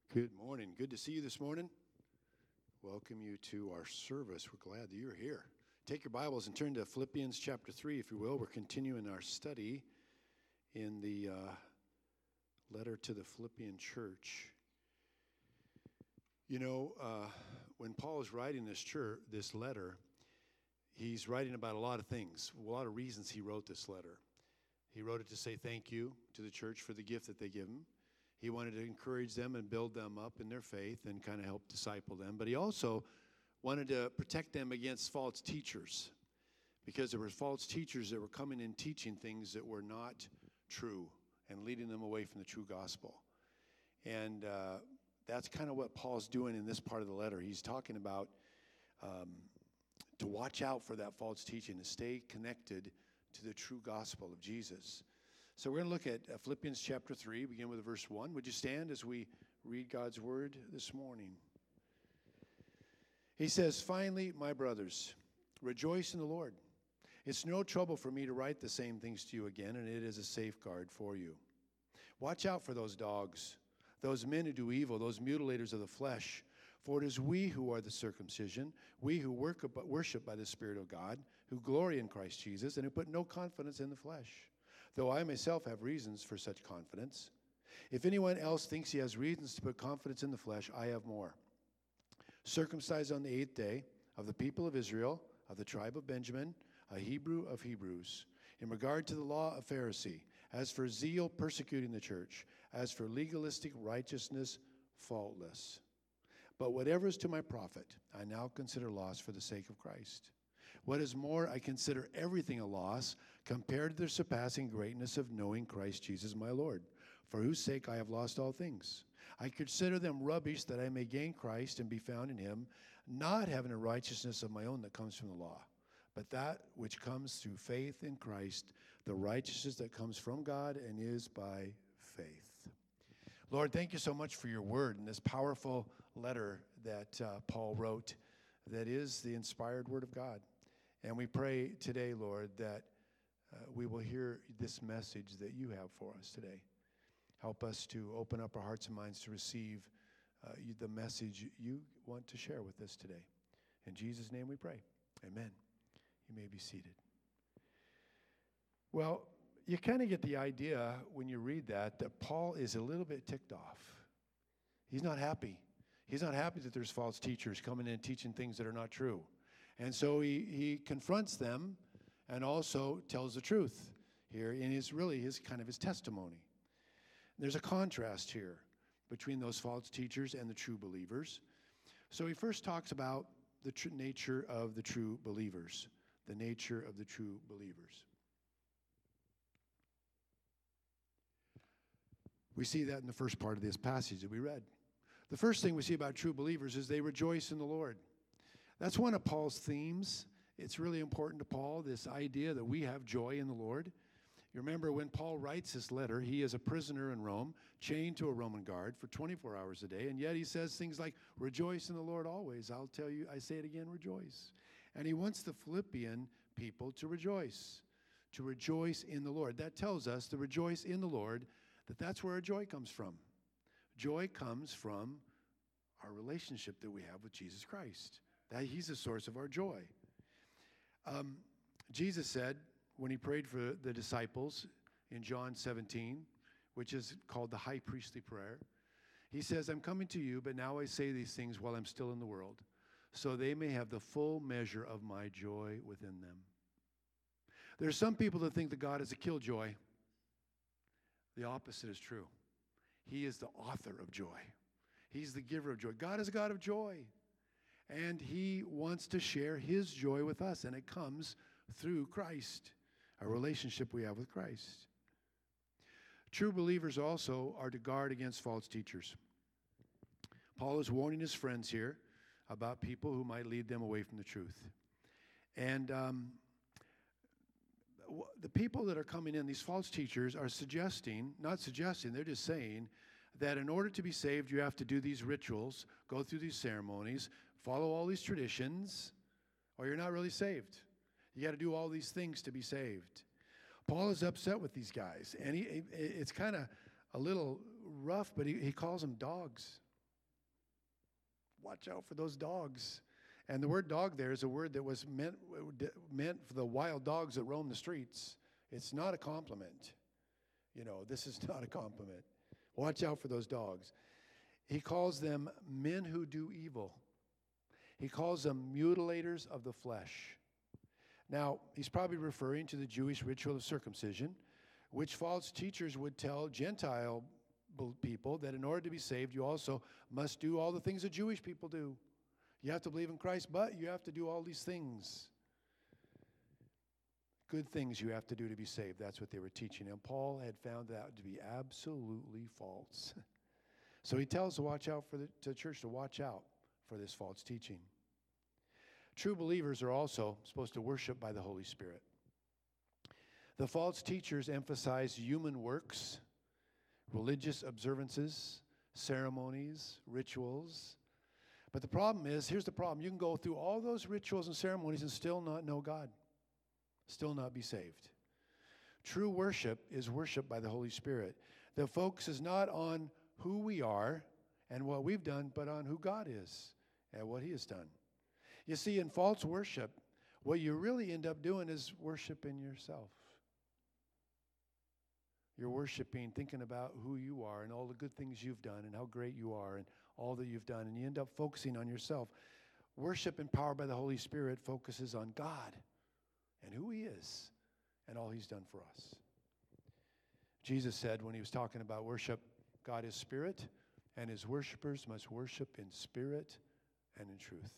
Good morning. Good to see you this morning. Welcome you to our service. We're glad that you're here. Take your Bibles and turn to Philippians chapter 3, if you will. We're continuing our study in the letter to the Philippian church. You know, when Paul is writing this letter, he's writing about a lot of things, a lot of reasons he wrote this letter. He wrote it to say thank you to the church for the gift that they give him. He wanted to encourage them and build them up in their faith and kind of help disciple them. But he also wanted to protect them against false teachers, because there were false teachers that were coming in teaching things that were not true and leading them away from the true gospel. And that's kind of what Paul's doing in this part of the letter. He's talking about to watch out for that false teaching, to stay connected to the true gospel of Jesus. So we're going to look at Philippians chapter 3, begin with verse 1. Would you stand as we read God's word this morning? He says, "Finally, my brothers, rejoice in the Lord. It's no trouble for me to write the same things to you again, and it is a safeguard for you. Watch out for those dogs, those men who do evil, those mutilators of the flesh. For it is we who are the circumcision, we who worship by the Spirit of God, who glory in Christ Jesus, and who put no confidence in the flesh. Though I myself have reasons for such confidence. If anyone else thinks he has reasons to put confidence in the flesh, I have more. Circumcised on the 8th day, of the people of Israel, of the tribe of Benjamin, a Hebrew of Hebrews. In regard to the law, a Pharisee. As for zeal, persecuting the church. As for legalistic righteousness, faultless. But whatever is to my profit, I now consider loss for the sake of Christ. What is more, I consider everything a loss compared to the surpassing greatness of knowing Christ Jesus my Lord, for whose sake I have lost all things. I consider them rubbish that I may gain Christ and be found in him, not having a righteousness of my own that comes from the law, but that which comes through faith in Christ, the righteousness that comes from God and is by faith." Lord, thank you so much for your word and this powerful letter that Paul wrote that is the inspired word of God. And we pray today, Lord, that we will hear this message that you have for us today. Help us to open up our hearts and minds to receive the message you want to share with us today. In Jesus' name we pray. Amen. You may be seated. Well, you kind of get the idea when you read that Paul is a little bit ticked off. He's not happy. He's not happy that there's false teachers coming in and teaching things that are not true. And so he confronts them and also tells the truth here in his testimony. There's a contrast here between those false teachers and the true believers. So he first talks about the nature of the true believers. The nature of the true believers. We see that in the first part of this passage that we read. The first thing we see about true believers is they rejoice in the Lord. That's one of Paul's themes. It's really important to Paul, this idea that we have joy in the Lord. You remember when Paul writes this letter, he is a prisoner in Rome, chained to a Roman guard for 24 hours a day, and yet he says things like, "Rejoice in the Lord always." I'll tell you, I say it again, rejoice. And he wants the Philippian people to rejoice in the Lord. That tells us to rejoice in the Lord, that's where our joy comes from. Joy comes from our relationship that we have with Jesus Christ. That he's the source of our joy. Jesus said when he prayed for the disciples in John 17, which is called the high priestly prayer, he says, "I'm coming to you, but now I say these things while I'm still in the world, so they may have the full measure of my joy within them." There's some people that think that God is a killjoy. The opposite is true. He is the author of joy. He's the giver of joy. God is a God of joy. And he wants to share his joy with us, and it comes through Christ, a relationship we have with Christ. True believers also are to guard against false teachers. Paul is warning his friends here about people who might lead them away from the truth. And the people that are coming in, these false teachers, are they're just saying that in order to be saved, you have to do these rituals, go through these ceremonies, follow all these traditions, or you're not really saved. You got to do all these things to be saved. Paul is upset with these guys, and it's kind of a little rough, but he calls them dogs. Watch out for those dogs. And the word dog there is a word that was meant for the wild dogs that roam the streets. It's not a compliment. This is not a compliment. Watch out for those dogs. He calls them men who do evil. He calls them mutilators of the flesh. Now, he's probably referring to the Jewish ritual of circumcision, which false teachers would tell Gentile people that in order to be saved, you also must do all the things that Jewish people do. You have to believe in Christ, but you have to do all these things. Good things you have to do to be saved. That's what they were teaching. And Paul had found that to be absolutely false. So he tells the church to watch out for this false teaching. True believers are also supposed to worship by the Holy Spirit. The false teachers emphasize human works, religious observances, ceremonies, rituals. But the problem is, here's the problem. You can go through all those rituals and ceremonies and still not know God, still not be saved. True worship is worship by the Holy Spirit. The focus is not on who we are and what we've done, but on who God is and what he has done. You see, in false worship, what you really end up doing is worshiping yourself. You're worshiping, thinking about who you are and all the good things you've done and how great you are and all that you've done, and you end up focusing on yourself. Worship empowered by the Holy Spirit focuses on God and who he is and all he's done for us. Jesus said when he was talking about worship, God is spirit, and his worshipers must worship in spirit and in truth.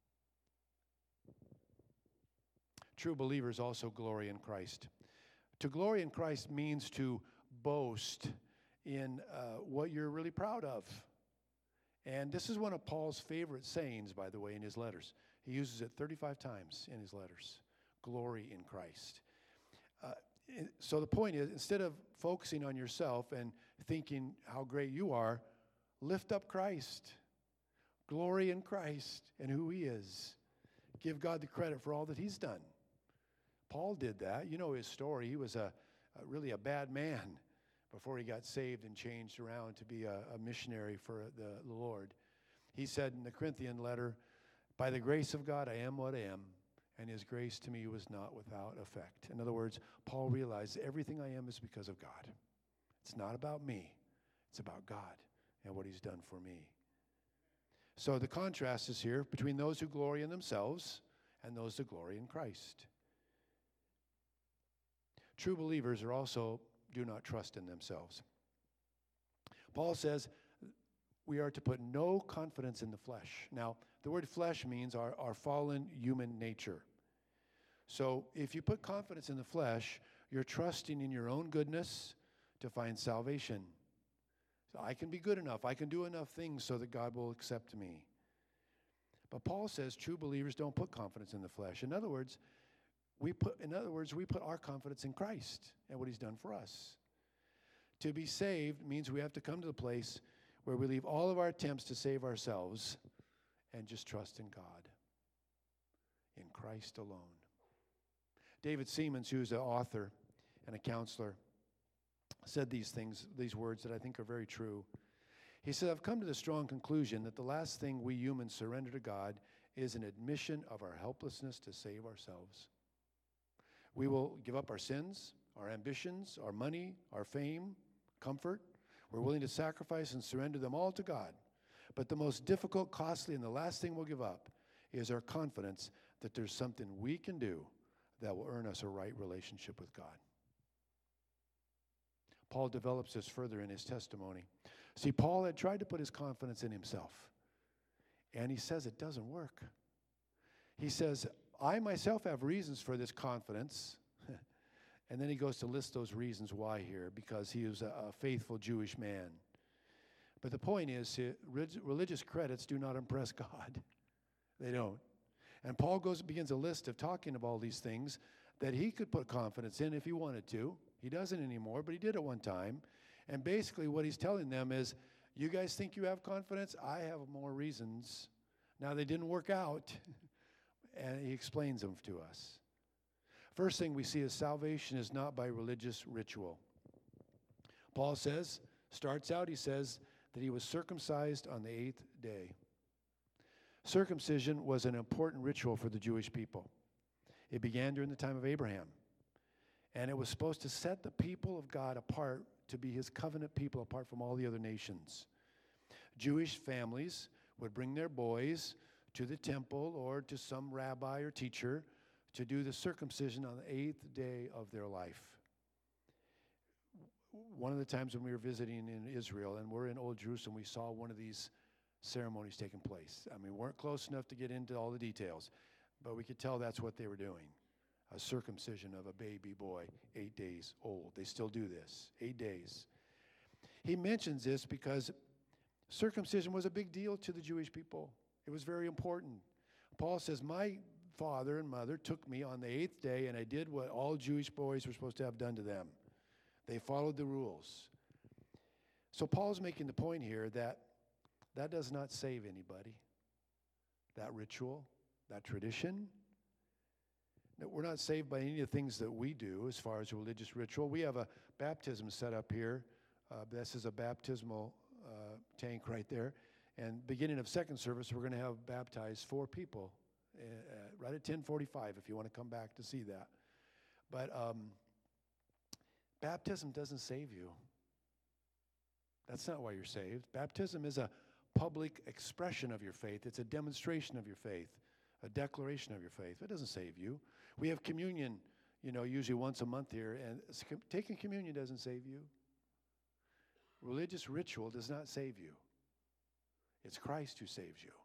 True believers also glory in Christ. To glory in Christ means to boast in what you're really proud of. And this is one of Paul's favorite sayings, by the way, in his letters. He uses it 35 times in his letters. Glory in Christ. So the point is, instead of focusing on yourself and thinking how great you are, lift up Christ. Glory in Christ and who he is. Give God the credit for all that he's done. Paul did that. You know his story. He was really a bad man before he got saved and changed around to be a missionary for the Lord. He said in the Corinthian letter, by the grace of God I am what I am, and his grace to me was not without effect. In other words, Paul realized everything I am is because of God. It's not about me. It's about God and what he's done for me. So the contrast is here between those who glory in themselves and those who glory in Christ. True believers are also do not trust in themselves. Paul says we are to put no confidence in the flesh. Now, the word flesh means our fallen human nature. So if you put confidence in the flesh, you're trusting in your own goodness to find salvation. So I can be good enough. I can do enough things so that God will accept me. But Paul says true believers don't put confidence in the flesh. In other words, we put our confidence in Christ and what he's done for us. To be saved means we have to come to the place where we leave all of our attempts to save ourselves and just trust in God, in Christ alone. David Seamands, who's an author and a counselor, said these words that I think are very true. He said, I've come to the strong conclusion that the last thing we humans surrender to God is an admission of our helplessness to save ourselves. We will give up our sins, our ambitions, our money, our fame, comfort. We're willing to sacrifice and surrender them all to God. But the most difficult, costly, and the last thing we'll give up is our confidence that there's something we can do that will earn us a right relationship with God. Paul develops this further in his testimony. See, Paul had tried to put his confidence in himself, and he says it doesn't work. He says, I myself have reasons for this confidence. And then he goes to list those reasons why here, because he was a faithful Jewish man. But the point is, religious credits do not impress God. They don't. And Paul begins a list of talking of all these things that he could put confidence in if he wanted to. He doesn't anymore, but he did at one time. And basically what he's telling them is, you guys think you have confidence? I have more reasons. Now, they didn't work out, and he explains them to us. First thing we see is salvation is not by religious ritual. Paul starts out, he says, that he was circumcised on the 8th day. Circumcision was an important ritual for the Jewish people. It began during the time of Abraham, and it was supposed to set the people of God apart to be his covenant people apart from all the other nations. Jewish families would bring their boys to the temple or to some rabbi or teacher to do the circumcision on the 8th day of their life. One of the times when we were visiting in Israel, and we're in Old Jerusalem, we saw one of these ceremonies taking place. I mean, we weren't close enough to get into all the details, but we could tell that's what they were doing. A circumcision of a baby boy, 8 days old. They still do this, 8 days. He mentions this because circumcision was a big deal to the Jewish people. It was very important. Paul says, my father and mother took me on the 8th day, and I did what all Jewish boys were supposed to have done to them. They followed the rules. So Paul's making the point here that that does not save anybody. That ritual, that tradition. We're not saved by any of the things that we do as far as a religious ritual. We have a baptism set up here. This is a baptismal tank right there. And beginning of second service, we're going to have baptized 4 people right at 10:45 if you want to come back to see that. But baptism doesn't save you. That's not why you're saved. Baptism is a public expression of your faith. It's a demonstration of your faith, a declaration of your faith. It doesn't save you. We have communion, usually once a month here, and taking communion doesn't save you. Religious ritual does not save you. It's Christ who saves you.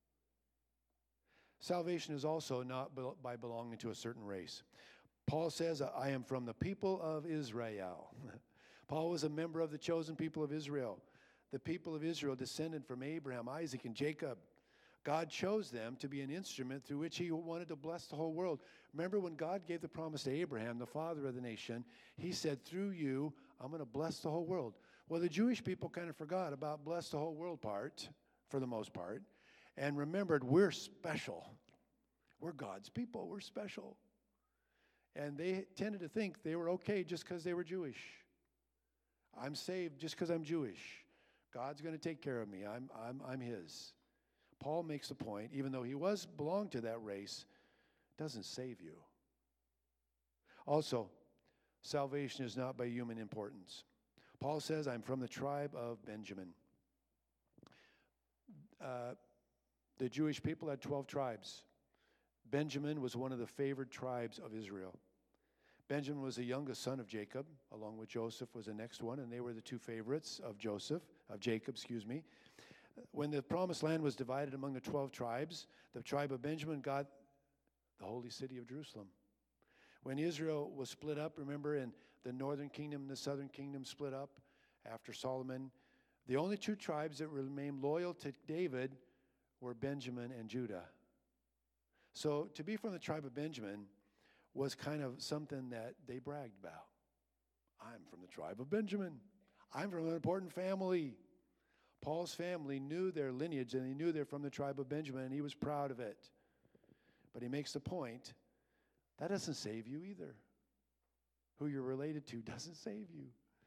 Salvation is also not by belonging to a certain race. Paul says, I am from the people of Israel. Paul was a member of the chosen people of Israel. The people of Israel descended from Abraham, Isaac, and Jacob. God chose them to be an instrument through which he wanted to bless the whole world. Remember when God gave the promise to Abraham, the father of the nation, he said, through you, I'm going to bless the whole world. Well, the Jewish people kind of forgot about bless the whole world part, for the most part, and remembered we're special. We're God's people. We're special. And they tended to think they were okay just because they were Jewish. I'm saved just because I'm Jewish. God's going to take care of me. I'm his. Paul makes the point, even though he belonged to that race, doesn't save you. Also, salvation is not by human importance. Paul says, I'm from the tribe of Benjamin. The Jewish people had 12 tribes. Benjamin was one of the favored tribes of Israel. Benjamin was the youngest son of Jacob, along with Joseph was the next one, and they were the 2 favorites of Jacob. When the promised land was divided among the 12 tribes, the tribe of Benjamin got the holy city of Jerusalem. When Israel was split up, remember, and the northern kingdom and the southern kingdom split up after Solomon, the only 2 tribes that remained loyal to David were Benjamin and Judah. So to be from the tribe of Benjamin was kind of something that they bragged about. I'm from the tribe of Benjamin. I'm from an important family. Paul's family knew their lineage, and they knew they're from the tribe of Benjamin, and he was proud of it. But he makes the point, that doesn't save you either. Who you're related to doesn't save you.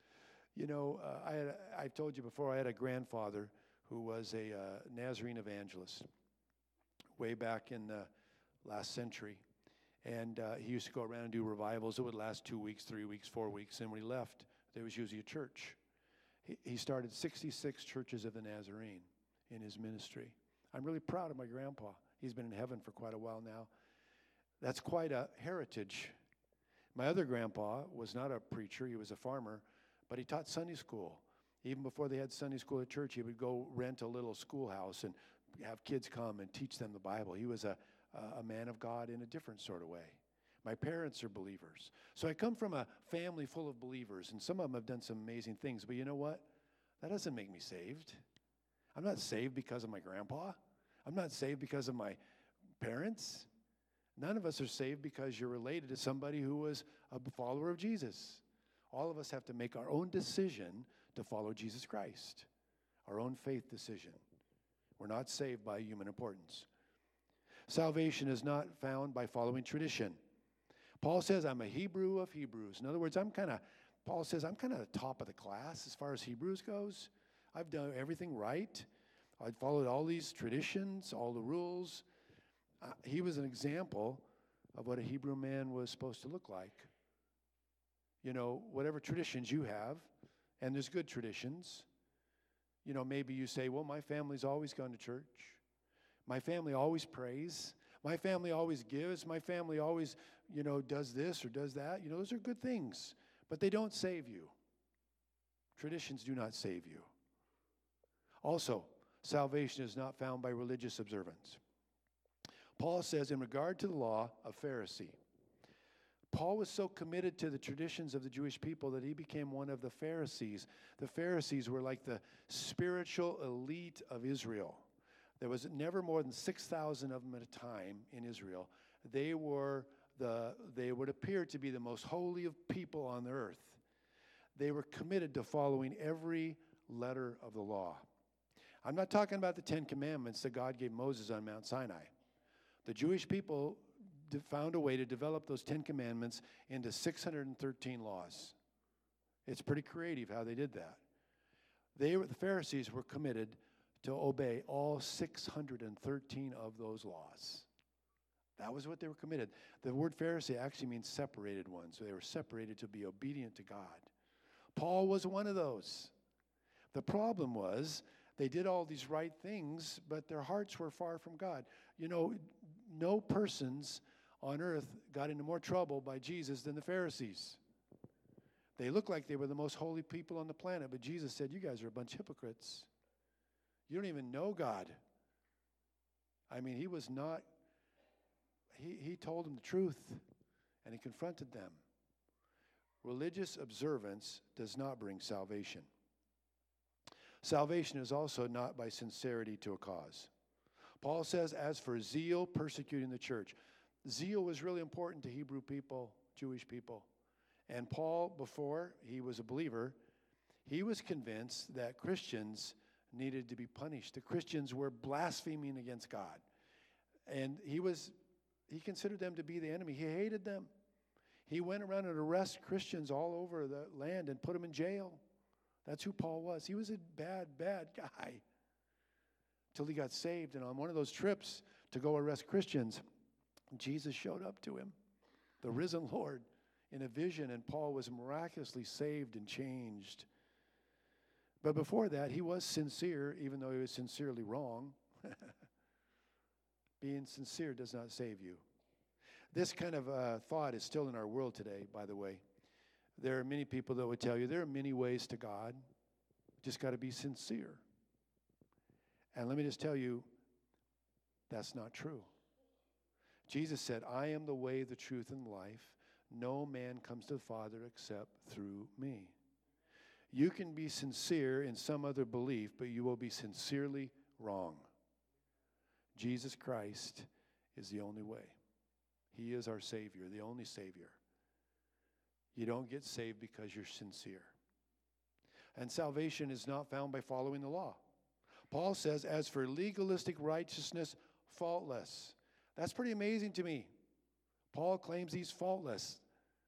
I've told you before, I had a grandfather who was a Nazarene evangelist way back in the last century. And he used to go around and do revivals. It would last 2 weeks, 3 weeks, 4 weeks. And when he left, there was usually a church. He started 66 churches of the Nazarene in his ministry. I'm really proud of my grandpa. He's been in heaven for quite a while now. That's quite a heritage. My other grandpa was not a preacher. He was a farmer, but he taught Sunday school. Even before they had Sunday school at church, he would go rent a little schoolhouse and have kids come and teach them the Bible. He was a man of God in a different sort of way. My parents are believers. So I come from a family full of believers, and some of them have done some amazing things. But you know what? That doesn't make me saved. I'm not saved because of my grandpa. I'm not saved because of my parents. None of us are saved because you're related to somebody who was a follower of Jesus. All of us have to make our own decision to follow Jesus Christ, our own faith decision. We're not saved by human importance. Salvation is not found by following tradition. Paul says, I'm a Hebrew of Hebrews. In other words, Paul says, I'm kind of the top of the class as far as Hebrews goes. I've done everything right. I followed all these traditions, all the rules. He was an example of what a Hebrew man was supposed to look like. You know, whatever traditions you have, and there's good traditions. You know, maybe you say, well, my family's always gone to church. My family always prays. My family always gives. My family always, you know, does this or does that. You know, those are good things, but they don't save you. Traditions do not save you. Also, salvation is not found by religious observance. Paul says, in regard to the law, a Pharisee. Paul was so committed to the traditions of the Jewish people that he became one of the Pharisees. The Pharisees were like the spiritual elite of Israel. There was never more than 6,000 of them at a time in Israel. They would appear to be the most holy of people on the earth. They were committed to following every letter of the law. I'm not talking about the 10 Commandments that God gave Moses on Mount Sinai. The Jewish people found a way to develop those 10 Commandments into 613 laws. It's pretty creative how they did that. The Pharisees were committed to obey all 613 of those laws. That was what they were committed. The word Pharisee actually means separated one, so they were separated to be obedient to God. Paul was one of those. The problem was they did all these right things, but their hearts were far from God. You know, no persons on earth got into more trouble by Jesus than the Pharisees. They looked like they were the most holy people on the planet, but Jesus said, you guys are a bunch of hypocrites. You don't even know God. I mean, he was not, he told them the truth, and he confronted them. Religious observance does not bring salvation. Salvation is also not by sincerity to a cause. Paul says, as for zeal persecuting the church. Zeal was really important to Hebrew people, Jewish people. And Paul, before he was a believer, he was convinced that Christians needed to be punished. The Christians were blaspheming against God. And he considered them to be the enemy. He hated them. He went around and arrested Christians all over the land and put them in jail. That's who Paul was. He was a bad, bad guy until he got saved. And on one of those trips to go arrest Christians, Jesus showed up to him, the risen Lord, in a vision, and Paul was miraculously saved and changed. But before that, he was sincere, even though he was sincerely wrong. Being sincere does not save you. This kind of thought is still in our world today, by the way. There are many people that would tell you there are many ways to God. Just got to be sincere. And let me just tell you, that's not true. Jesus said, I am the way, the truth, and the life. No man comes to the Father except through me. You can be sincere in some other belief, but you will be sincerely wrong. Jesus Christ is the only way. He is our Savior, the only Savior. You don't get saved because you're sincere. And salvation is not found by following the law. Paul says, as for legalistic righteousness, faultless. That's pretty amazing to me. Paul claims he's faultless.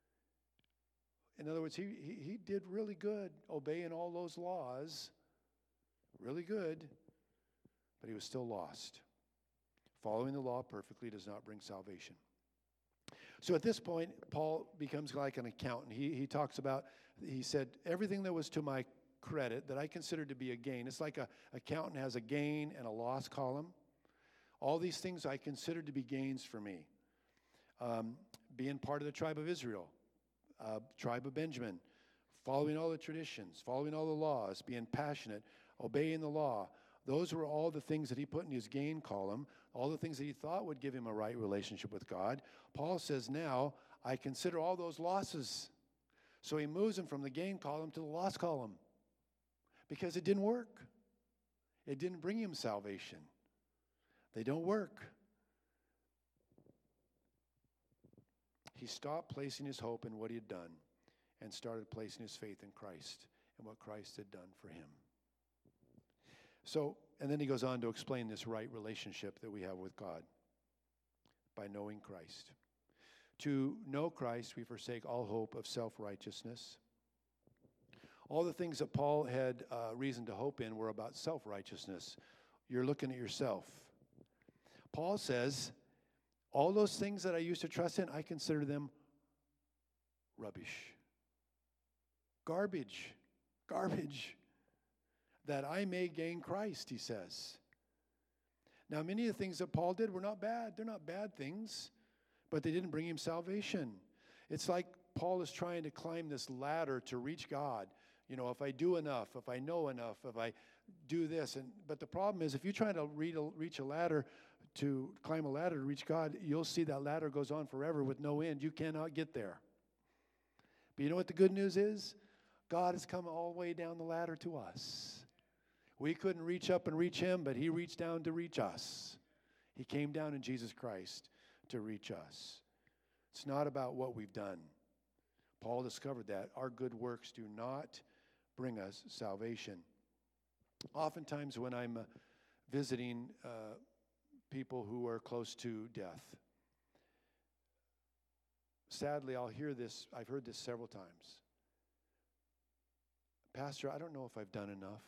In other words, he did really good obeying all those laws. Really good. But he was still lost. Following the law perfectly does not bring salvation. So at this point, Paul becomes like an accountant. He talks about, he said, everything that was to my credit that I considered to be a gain. It's like an accountant has a gain and a loss column. All these things I considered to be gains for me. Being part of the tribe of Israel, tribe of Benjamin, following all the traditions, following all the laws, being passionate, obeying the law. Those were all the things that he put in his gain column, all the things that he thought would give him a right relationship with God. Paul says, now I consider all those losses. So he moves him from the gain column to the loss column because it didn't work. It didn't bring him salvation. They don't work. He stopped placing his hope in what he had done and started placing his faith in Christ and what Christ had done for him. So, and then he goes on to explain this right relationship that we have with God by knowing Christ. To know Christ, we forsake all hope of self-righteousness. All the things that Paul had reason to hope in were about self-righteousness. you're looking at yourself. Paul says, all those things that I used to trust in, I consider them rubbish. Garbage. That I may gain Christ, he says. Now, many of the things that Paul did were not bad. They're not bad things, but they didn't bring him salvation. It's like Paul is trying to climb this ladder to reach God. You know, if I do enough, if I know enough, if I do this. But the problem is, if you're trying to reach a ladder, to climb a ladder to reach God, you'll see that ladder goes on forever with no end. You cannot get there. But you know what the good news is? God has come all the way down the ladder to us. We couldn't reach up and reach him, but he reached down to reach us. He came down in Jesus Christ to reach us. It's not about what we've done. Paul discovered that our good works do not bring us salvation. Oftentimes when I'm visiting people who are close to death, sadly I'll hear this, I've heard this several times. Pastor, I don't know if I've done enough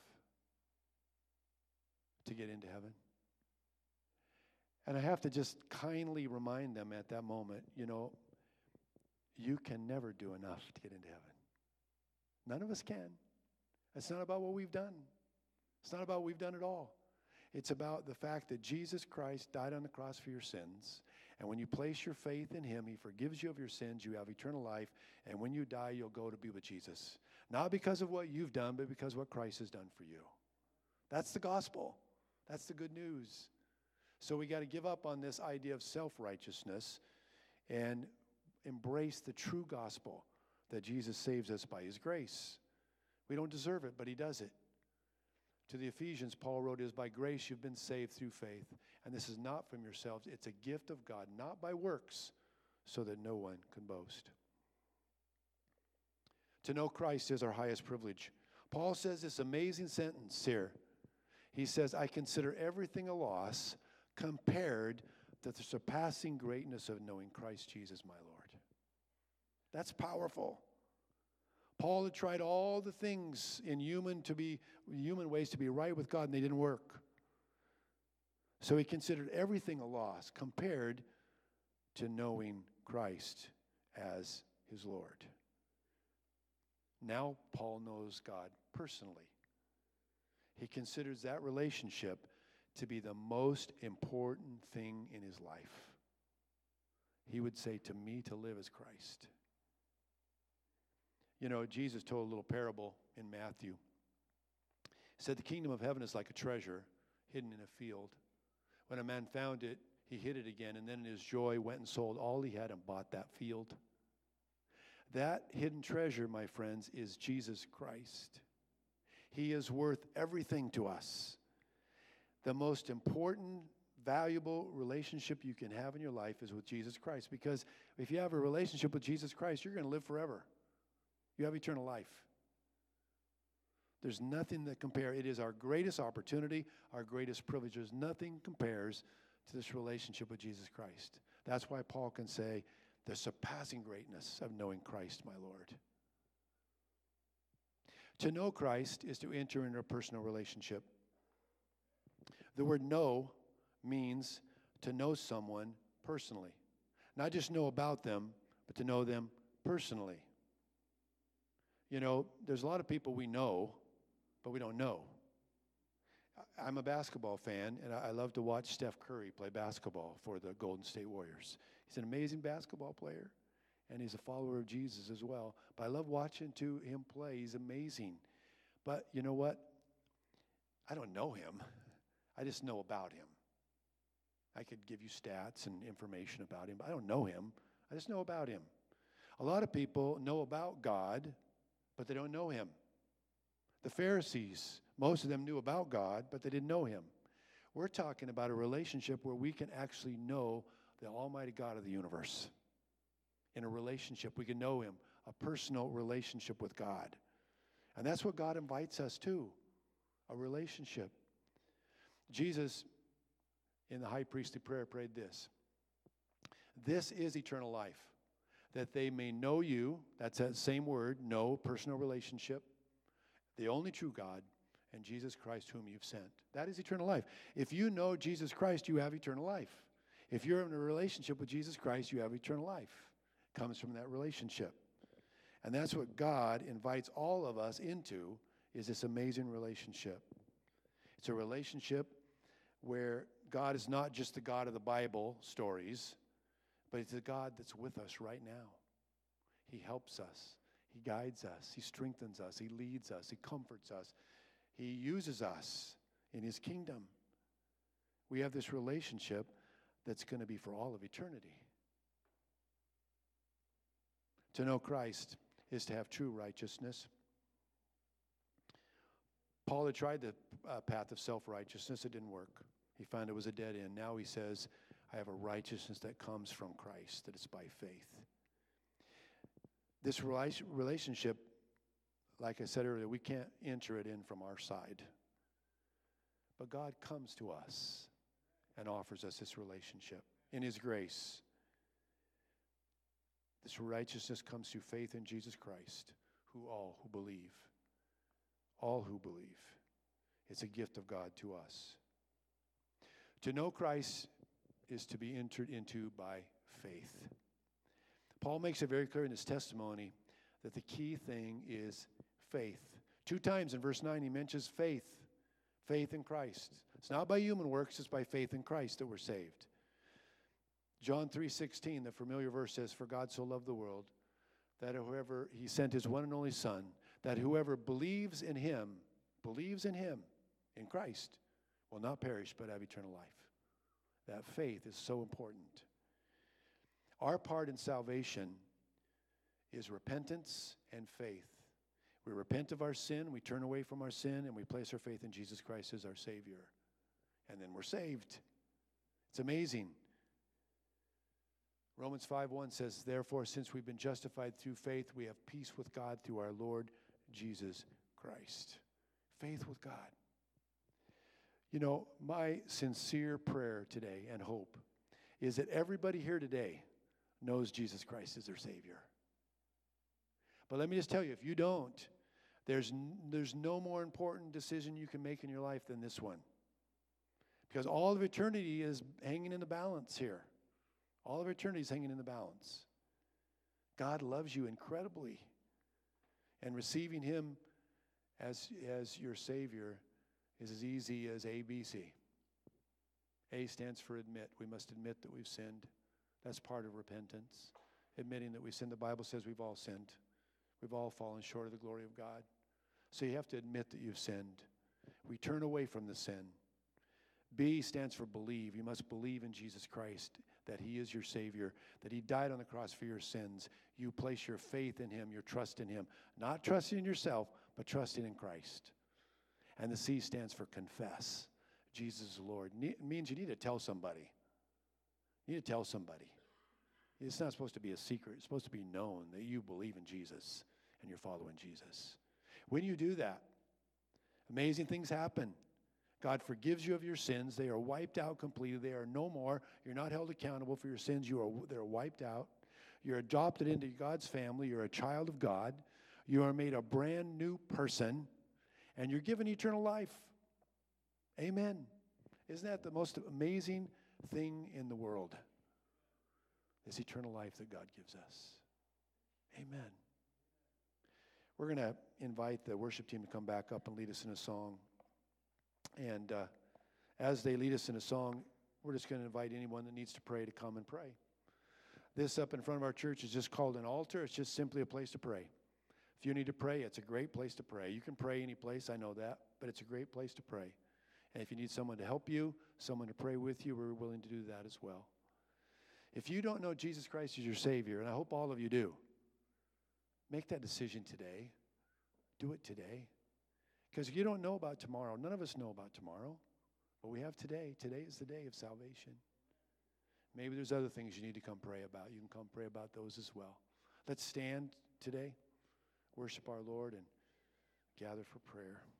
to get into heaven. And I have to just kindly remind them at that moment, you know, you can never do enough to get into heaven. None of us can. It's not about what we've done. It's not about what we've done at all. It's about the fact that Jesus Christ died on the cross for your sins. And when you place your faith in him, he forgives you of your sins. You have eternal life. And when you die, you'll go to be with Jesus. Not because of what you've done, but because of what Christ has done for you. That's the gospel. That's the good news. So we got to give up on this idea of self-righteousness and embrace the true gospel that Jesus saves us by his grace. We don't deserve it, but he does it. To the Ephesians, Paul wrote, "It is by grace you've been saved through faith. And this is not from yourselves. It's a gift of God, not by works, so that no one can boast." To know Christ is our highest privilege. Paul says this amazing sentence here. He says, "I consider everything a loss compared to the surpassing greatness of knowing Christ Jesus my Lord." That's powerful. Paul had tried all the things in human ways to be right with God, and they didn't work. So he considered everything a loss compared to knowing Christ as his Lord. Now Paul knows God personally. He considers that relationship to be the most important thing in his life. He would say, to me, to live as Christ. You know, Jesus told a little parable in Matthew. He said, the kingdom of heaven is like a treasure hidden in a field. When a man found it, he hid it again, and then in his joy went and sold all he had and bought that field. That hidden treasure, my friends, is Jesus Christ. He is worth everything to us. The most important, valuable relationship you can have in your life is with Jesus Christ, because if you have a relationship with Jesus Christ, you're going to live forever. You have eternal life. There's nothing that compares. It is our greatest opportunity, our greatest privilege. There's nothing compares to this relationship with Jesus Christ. That's why Paul can say, the surpassing greatness of knowing Christ, my Lord. To know Christ is to enter into a personal relationship. The word know means to know someone personally. Not just know about them, but to know them personally. You know, there's a lot of people we know, but we don't know. I'm a basketball fan, and I love to watch Steph Curry play basketball for the Golden State Warriors. He's an amazing basketball player, and he's a follower of Jesus as well. But I love watching him play. He's amazing. But you know what? I don't know him. I just know about him. I could give you stats and information about him, but I don't know him. I just know about him. A lot of people know about God, but they don't know him. The Pharisees, most of them knew about God, but they didn't know him. We're talking about a relationship where we can actually know the Almighty God of the universe. In a relationship, we can know him, a personal relationship with God. And that's what God invites us to, a relationship. Jesus, in the high priestly prayer, prayed this. This is eternal life, that they may know you, that's that same word, know, personal relationship, the only true God, and Jesus Christ whom you've sent. That is eternal life. If you know Jesus Christ, you have eternal life. If you're in a relationship with Jesus Christ, you have eternal life. It comes from that relationship. And that's what God invites all of us into, is this amazing relationship. It's a relationship where God is not just the God of the Bible stories, but it's a God that's with us right now. He helps us. He guides us. He strengthens us. He leads us. He comforts us. He uses us in his kingdom. We have this relationship that's going to be for all of eternity. To know Christ is to have true righteousness. Paul had tried the path of self-righteousness. It didn't work. He found it was a dead end. Now he says, I have a righteousness that comes from Christ, that it's by faith. This relationship, like I said earlier, we can't enter it in from our side. But God comes to us and offers us this relationship in his grace. This righteousness comes through faith in Jesus Christ, all who believe. All who believe. It's a gift of God to us. To know Christ is to be entered into by faith. Paul makes it very clear in his testimony that the key thing is faith. 2 times in verse 9 he mentions faith. Faith in Christ. It's not by human works, it's by faith in Christ that we're saved. John 3:16, the familiar verse says, For God so loved the world that whoever, he sent his one and only Son, that whoever believes in him, in Christ, will not perish but have eternal life. That faith is so important. Our part in salvation is repentance and faith. We repent of our sin, we turn away from our sin, and we place our faith in Jesus Christ as our Savior. And then we're saved. It's amazing. Romans 5:1 says, Therefore, since we've been justified through faith, we have peace with God through our Lord Jesus Christ. Faith with God. You know, my sincere prayer today and hope is that everybody here today knows Jesus Christ as their Savior. But let me just tell you, if you don't, there's no more important decision you can make in your life than this one. Because all of eternity is hanging in the balance here. All of eternity is hanging in the balance. God loves you incredibly. And receiving him as your Savior is as easy as ABC. A stands for admit. We must admit that we've sinned. That's part of repentance. Admitting that we sinned. The Bible says we've all sinned. We've all fallen short of the glory of God. So you have to admit that you've sinned. We turn away from the sin. B stands for believe. You must believe in Jesus Christ, that he is your Savior, that he died on the cross for your sins. You place your faith in him, your trust in him. Not trusting in yourself, but trusting in Christ. And the C stands for confess. Jesus is Lord. It means you need to tell somebody. You need to tell somebody. It's not supposed to be a secret. It's supposed to be known that you believe in Jesus and you're following Jesus. When you do that, amazing things happen. God forgives you of your sins. They are wiped out completely. They are no more. You're not held accountable for your sins. They're wiped out. You're adopted into God's family. You're a child of God. You are made a brand new person, and you're given eternal life. Amen. Isn't that the most amazing thing in the world? This eternal life that God gives us. Amen. We're going to invite the worship team to come back up and lead us in a song. And as they lead us in a song, we're just going to invite anyone that needs to pray to come and pray. This up in front of our church is just called an altar. It's just simply a place to pray. If you need to pray, it's a great place to pray. You can pray any place, I know that, but it's a great place to pray. And if you need someone to help you, someone to pray with you, we're willing to do that as well. If you don't know Jesus Christ as your Savior, and I hope all of you do, make that decision today. Do it today. Because you don't know about tomorrow. None of us know about tomorrow. But we have today. Today is the day of salvation. Maybe there's other things you need to come pray about. You can come pray about those as well. Let's stand today, worship our Lord, and gather for prayer.